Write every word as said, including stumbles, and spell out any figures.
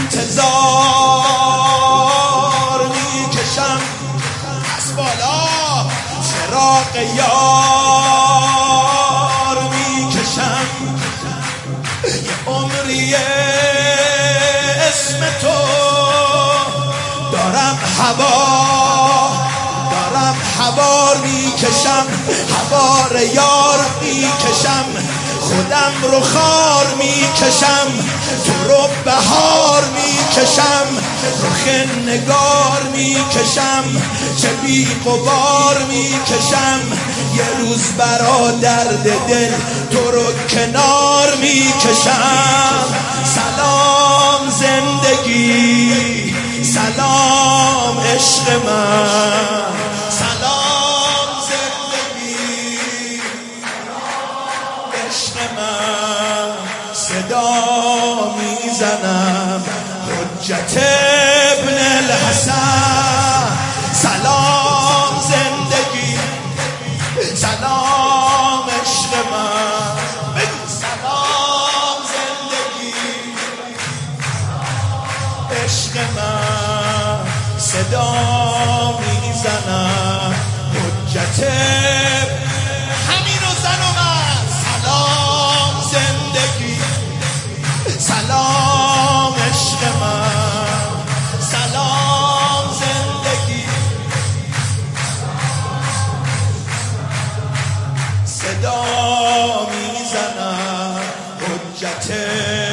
انتظار میکشم از بالا چراغ یار میکشم یه عمری اسم تو دارم هوا دارم هوار میکشم هوار یار میکشم خودم رو خار میکشم تو رو بهار میکشم رخ نگار میکشم چه بی غبار میکشم یه روز برا درد دل تو رو کنار میکشم سلام زندگی سلام عشق من سلام زندگی عشق من صدا میزنم حجت ابن الحسن سلام زندگی سلام عشق من سلام زندگی عشق من صدا میزنم حجت همینو زن و من سلام زندگی سلام عشق من سلام زندگی صدا میزنم حجت